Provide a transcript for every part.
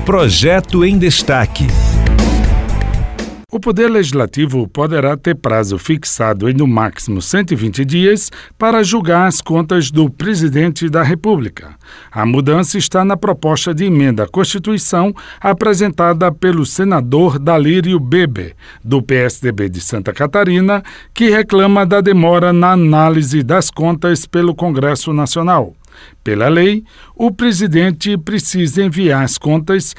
Projeto em Destaque. O Poder Legislativo poderá ter prazo fixado em no máximo 120 dias para julgar as contas do Presidente da República. A mudança está na proposta de emenda à Constituição apresentada pelo senador Dalírio Bebe, do PSDB de Santa Catarina, que reclama da demora na análise das contas pelo Congresso Nacional. Pela lei, o presidente precisa enviar as contas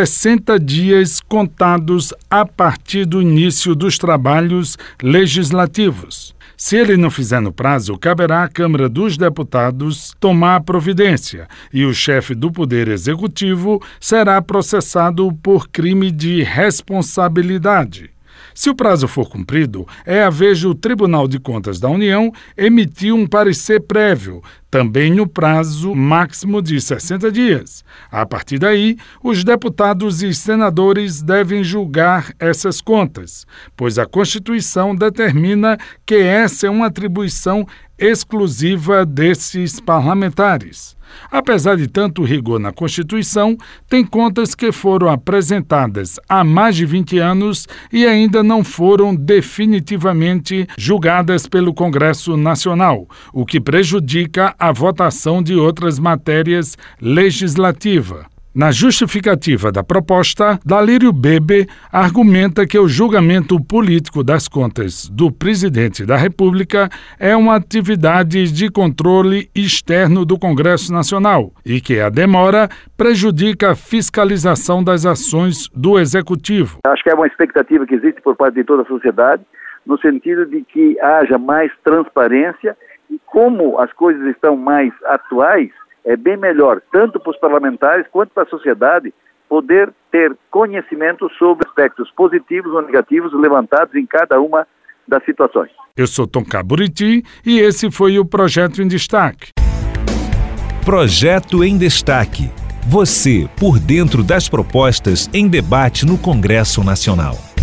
60 dias contados a partir do início dos trabalhos legislativos. Se ele não fizer no prazo, caberá à Câmara dos Deputados tomar providência e o chefe do Poder Executivo será processado por crime de responsabilidade. Se o prazo for cumprido, é a vez do Tribunal de Contas da União emitir um parecer prévio, também no prazo máximo de 60 dias. A partir daí, os deputados e senadores devem julgar essas contas, pois a Constituição determina que essa é uma atribuição exclusiva desses parlamentares. Apesar de tanto rigor na Constituição, tem contas que foram apresentadas há mais de 20 anos e ainda não foram definitivamente julgadas pelo Congresso Nacional, o que prejudica a votação de outras matérias legislativas. Na justificativa da proposta, Dalírio Bebe argumenta que o julgamento político das contas do Presidente da República é uma atividade de controle externo do Congresso Nacional e que a demora prejudica a fiscalização das ações do Executivo. Acho que é uma expectativa que existe por parte de toda a sociedade, no sentido de que haja mais transparência e como as coisas estão mais atuais, é bem melhor, tanto para os parlamentares quanto para a sociedade, poder ter conhecimento sobre aspectos positivos ou negativos levantados em cada uma das situações. Eu sou Tonka Buriti e esse foi o Projeto em Destaque. Projeto em Destaque. Você por dentro das propostas em debate no Congresso Nacional.